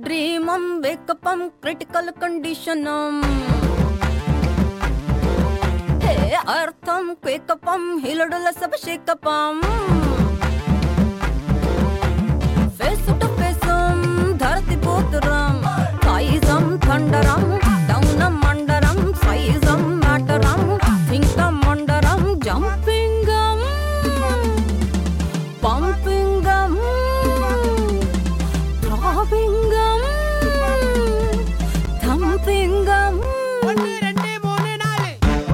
ட்ரீமம் வேக்கப்பம் critical கண்டிஷனம் hey அர்த்தம் கேக்கப்பம் ஹிலடுல சப ஷேக்கப்பம் ஃபேஸ் டு ஃபேஸம் தரதி போத்துரம் சைஸம் தண்டரம் டவுனம் மண்டரம் சைஸம் மேட்டரம் திங்கம் மண்டரம் ஜம்பிங்கம் பம்பிங்கம் throbbingum thumpingum ஒன்று ரெண்டு மூணு நாலு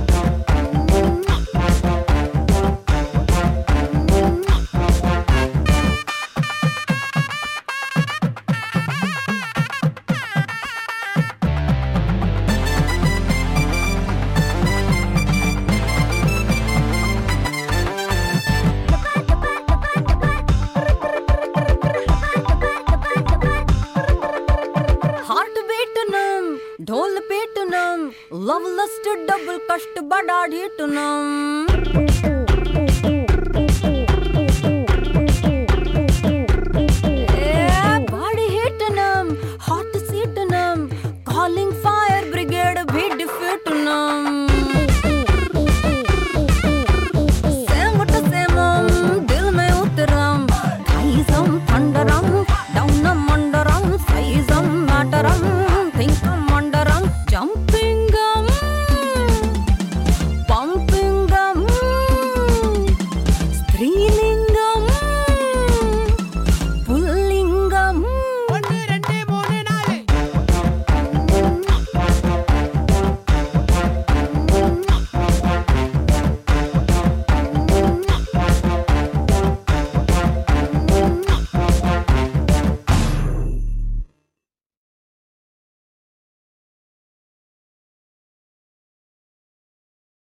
heart beatunum ढोल पीटनम love lust double कष्ट बढ़ा ढीटनम